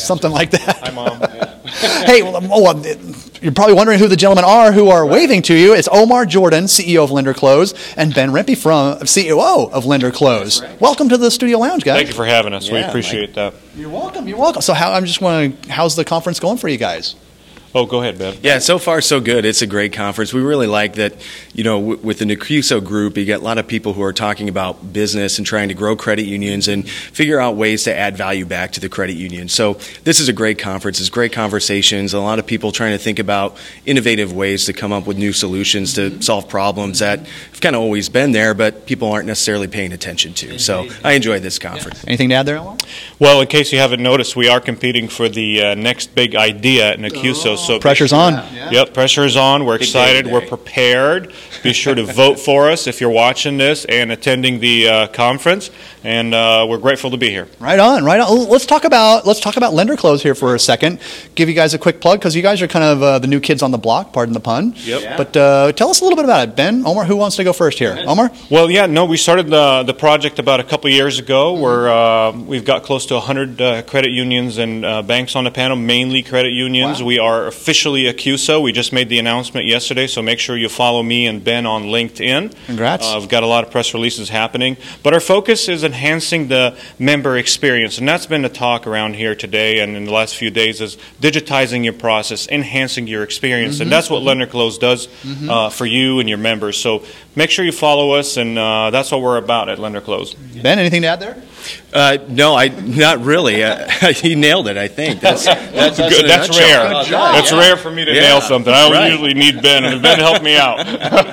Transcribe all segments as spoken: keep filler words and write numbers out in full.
something like that. Hi, Mom. Hey, well, um, oh, uh, you're probably wondering who the gentlemen are who are waving to you. It's Omar Jordan, C E O of Lender Close, and Ben Rempe, from C E O of Lender Close. Right. Welcome to the Studio Lounge, guys. Thank you for having us. Yeah, we appreciate like, that. You're welcome. You're welcome. So, how I'm just wondering, how's the conference going for you guys? Oh, go ahead, Ben. Yeah, so far so good. It's a great conference. We really like that, you know, w- with the Nacuso group, you get a lot of people who are talking about business and trying to grow credit unions and figure out ways to add value back to the credit union. So this is a great conference. It's great conversations. A lot of people trying to think about innovative ways to come up with new solutions to solve problems that have kind of always been there, but people aren't necessarily paying attention to. So I enjoyed this conference. Anything to add there, Omar? Well, in case you haven't noticed, we are competing for the uh, next big idea at Nacuso. Oh. So pressure's on. Yeah. Yep, pressure's on. We're excited. We're prepared. Be sure to vote for us if you're watching this and attending the uh, conference. And uh, we're grateful to be here. Right on, right on. Let's talk about let's talk about Lender Close here for a second. Give you guys a quick plug because you guys are kind of uh, the new kids on the block. Pardon the pun. Yep. Yeah. But uh, tell us a little bit about it, Ben. Omar, who wants to go first here? Omar. Well, yeah, no, we started the the project about a couple years ago. Where uh, we've got close to one hundred uh, credit unions and uh, banks on the panel, mainly credit unions. Wow. We are officially a C U S O. We just made the announcement yesterday, so make sure you follow me and Ben on LinkedIn. Congrats. Uh, we've got a lot of press releases happening. But our focus is enhancing the member experience, and that's been the talk around here today and in the last few days is digitizing your process, enhancing your experience, mm-hmm. and that's what Lender Close does mm-hmm. uh, for you and your members. So make sure you follow us, and uh, that's what we're about at Lender Close. Ben, anything to add there? Uh, no, I not really. Uh, he nailed it, I think. That's that's, that's, Good. That's rare. Good That's yeah. rare for me to yeah. nail something. I right. usually need Ben, and Ben helped me out.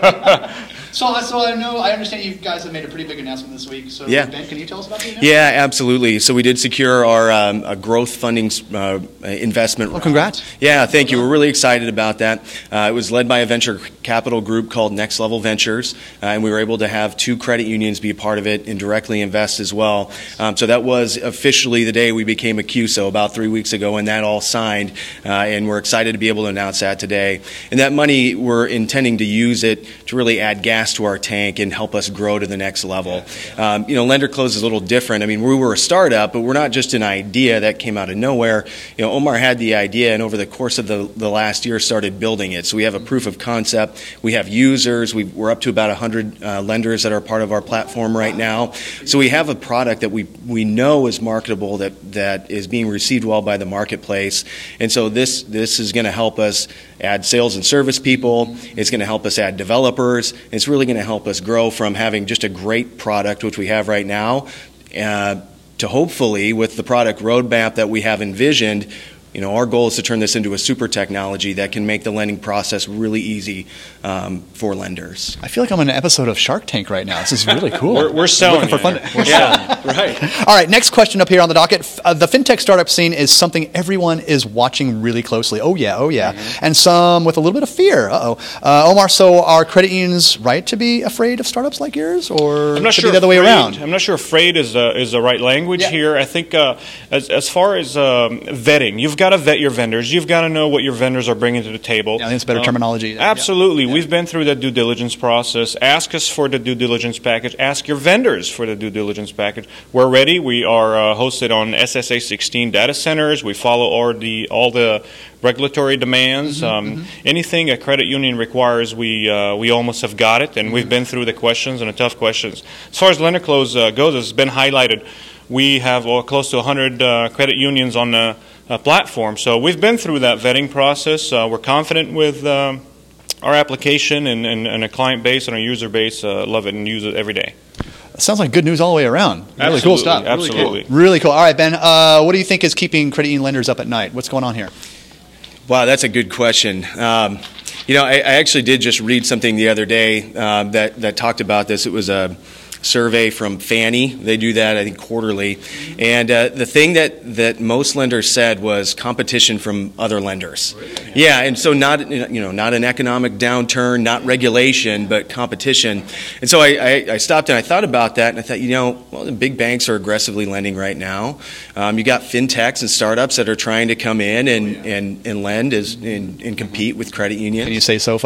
So, so I know, I understand you guys have made a pretty big announcement this week. So, yeah. Ben, can you tell us about the announcement? Yeah, absolutely. So we did secure our um, a growth funding uh, investment. Well, congrats. Yeah, thank you. We're really excited about that. Uh, it was led by a venture capital group called Next Level Ventures, uh, and we were able to have two credit unions be a part of it and directly invest as well. Um, so that was officially the day we became a C U S O about three weeks ago, and that all signed, uh, and we're excited to be able to announce that today. And that money, we're intending to use it to really add gas to our tank and help us grow to the next level. Um, you know, Lender Close is a little different. I mean, we were a startup, but we're not just an idea that came out of nowhere. You know, Omar had the idea, and over the course of the, the last year started building it. So we have a proof of concept. We have users. We've, we're up to about one hundred uh, lenders that are part of our platform right now. So we have a product that we we know is marketable, that, that is being received well by the marketplace. And so this, this is going to help us add sales and service people. It's going to help us add developers. It's really going to help us grow from having just a great product, which we have right now, uh, to hopefully, with the product roadmap that we have envisioned, you know, our goal is to turn this into a super technology that can make the lending process really easy um, for lenders. I feel like I'm in an episode of Shark Tank right now. This is really cool. We're, we're selling for fun. We're yeah, selling. right. All right, next question up here on the docket. Uh, the fintech startup scene is something everyone is watching really closely. Oh, yeah, oh, yeah. Mm-hmm. And some with a little bit of fear. Uh-oh. Uh, Omar, so are credit unions right to be afraid of startups like yours, or I'm not should sure be the other way afraid, around? I'm not sure afraid is, uh, is the right language yeah. here. I think uh, as, as far as um, vetting, you've got to vet your vendors. You've got to know what your vendors are bringing to the table. Yeah, I think it's better um, terminology. Absolutely. Yeah. We've been through that due diligence process. Ask us for the due diligence package. Ask your vendors for the due diligence package. We're ready. We are uh, hosted on S S A sixteen data centers. We follow all the, all the regulatory demands. Mm-hmm, um, mm-hmm. Anything a credit union requires, we uh, we almost have got it, and mm-hmm. we've been through the questions and the tough questions. As far as Lender Close uh, goes, it's been highlighted. We have uh, close to one hundred uh, credit unions on the uh, platform, so we've been through that vetting process. Uh, we're confident with um, our application and, and, and a client base and our user base. Uh, love it and use it every day. Sounds like good news all the way around. Really Absolutely, cool stuff. Absolutely. Really cool. Really cool. All right, Ben, uh, what do you think is keeping credit union lenders up at night? What's going on here? Wow, that's a good question. Um, you know, I, I actually did just read something the other day uh, that, that talked about this. It was a survey from Fannie. They do that, I think, quarterly. And uh, the thing that, that most lenders said was competition from other lenders. Really? Yeah, and so not you know not an economic downturn, not regulation, but competition. And so I, I, I stopped and I thought about that, and I thought, you know, well, the big banks are aggressively lending right now. Um, you got fintechs and startups that are trying to come in and, and, and lend as, and, and compete with credit unions. Can you say SoFi?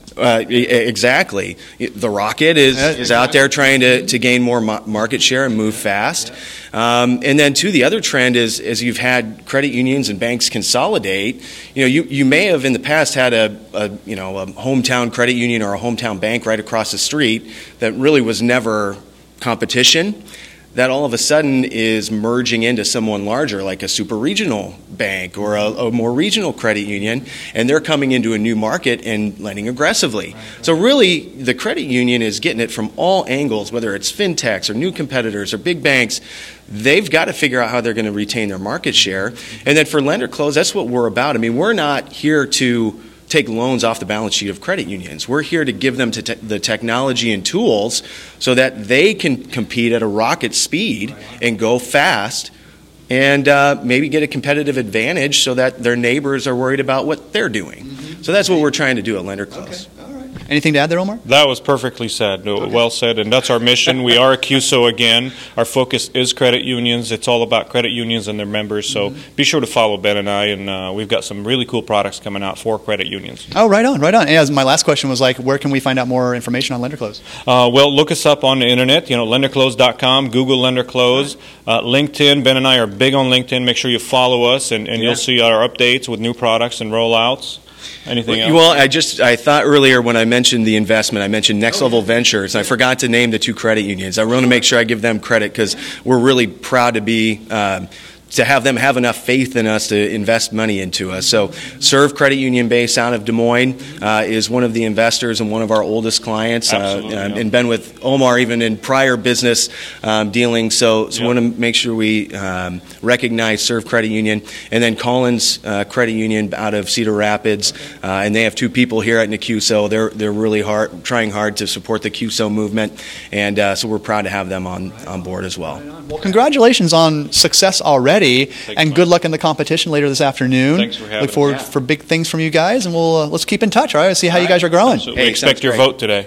Uh, e- exactly. The Rocket is, is out there trying to, to gain more mo- market share and move fast. Um, and then, too, the other trend is, as you've had credit unions and banks consolidate, you know, you, you may have in the past had a, a, you know, a hometown credit union or a hometown bank right across the street that really was never competition. That all of a sudden is merging into someone larger, like a super regional bank or a, a more regional credit union, and they're coming into a new market and lending aggressively. So really, the credit union is getting it from all angles, whether it's fintechs or new competitors or big banks. They've got to figure out how they're going to retain their market share. And then for Lender Close, that's what we're about. I mean, we're not here to take loans off the balance sheet of credit unions. We're here to give them to te- the technology and tools so that they can compete at a rocket speed and go fast and uh, maybe get a competitive advantage so that their neighbors are worried about what they're doing. Mm-hmm. So that's what we're trying to do at Lender Close. Okay. Anything to add there, Omar? That was perfectly said. Okay. Well said, and that's our mission. We are a Q S O again. Our focus is credit unions. It's all about credit unions and their members, so mm-hmm. be sure to follow Ben and I, and uh, we've got some really cool products coming out for credit unions. Oh, right on, right on. And as my last question was like, where can we find out more information on Lender Close? Uh, well, look us up on the internet, you know, lender close dot com, Google Lender Close, uh, LinkedIn. Ben and I are big on LinkedIn. Make sure you follow us, and, and yeah. you'll see our updates with new products and rollouts. Anything else? Well, I just I thought earlier when I mentioned the investment, I mentioned Next Level Ventures. I forgot to name the two credit unions. I want to make sure I give them credit because we're really proud to be um, to have them have enough faith in us to invest money into us. So Serve Credit Union based out of Des Moines uh, is one of the investors and one of our oldest clients. Absolutely, uh, yeah. And been with Omar even in prior business um, dealings. So, so yeah. we want to make sure we um, recognize Serve Credit Union. And then Collins uh, Credit Union out of Cedar Rapids. Uh, and they have two people here at N Q S O. They're, they're really hard, trying hard to support the Q S O movement. And uh, so we're proud to have them on, on board as well. Well, congratulations on success already. Thanks, and Mike. Good luck in the competition later this afternoon. Thanks for having Look forward us. Yeah. for big things from you guys, and we'll uh, let's keep in touch. All right, see how All you right. guys are growing. Absolutely. Hey, we expect your great. vote today.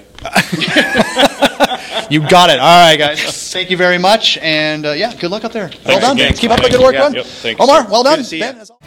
You got it. All right, guys. Thank you very much, and uh, yeah, good luck up there. Well Thanks done. again. Keep up the good work, Yeah. Ron. Yep. Thank you, Omar, sir. well done. Good to see Ben, ya. as always.